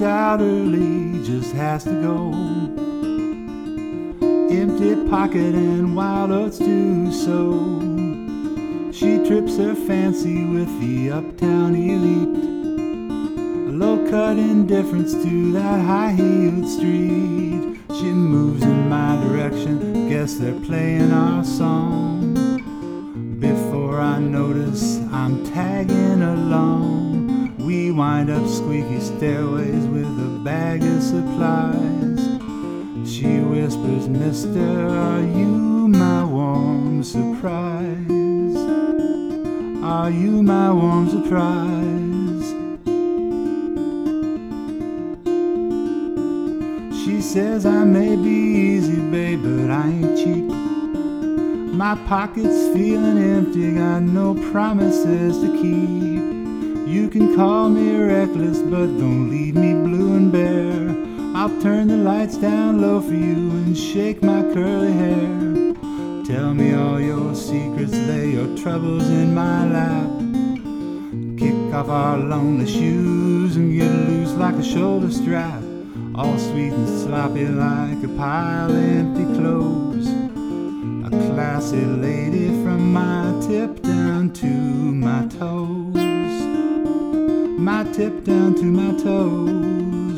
out early, just has to go. Empty pocket and wild oats do so. She trips her fancy with the uptown elite, a low-cut indifference to that high-heeled street. She moves in my direction, guess they're playing our song. Before I notice, I'm tagging along. We wind up squeaky stairways with a bag of supplies. She whispers, "Mister, are you my warm surprise? Are you my warm surprise?" She says, "I may be easy, babe, but I ain't cheap. My pocket's feeling empty, got no promises to keep. You can call me reckless, but don't leave me blue and bare. I'll turn the lights down low for you and shake my curly hair. Tell me all your secrets, lay your troubles in my lap. Kick off our lonely shoes and get loose like a shoulder strap. All sweet and sloppy like a pile of empty clothes. A classy lady from my tip down to my toes. My tip down to my toes."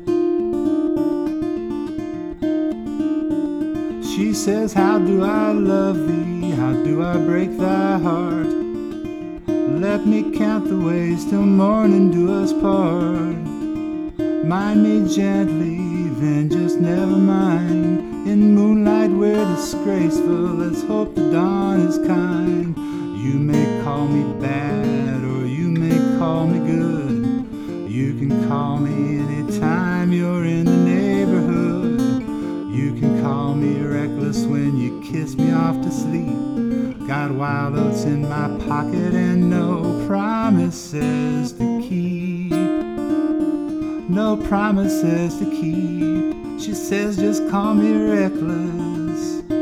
She says, "How do I love thee? How do I break thy heart? Let me count the ways till morning do us part. Mind me gently, then just never mind. In moonlight we're disgraceful, let's hope the dawn is kind. You may call me bad or you may call me good. You can call me anytime you're in the neighborhood. You can call me reckless when you kiss me off to sleep. Got wild oats in my pocket and no promises to keep. No promises to keep." She says, "Just call me reckless."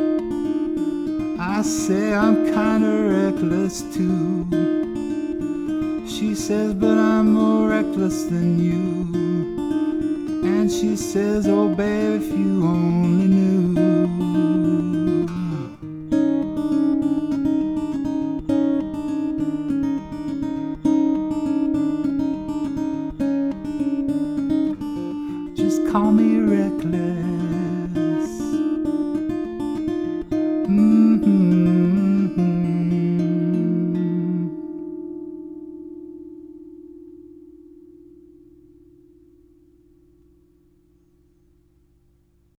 I say, "I'm kinda reckless too." She says, "But I'm more reckless than you." And she says, "Oh babe, if you only knew." Just call me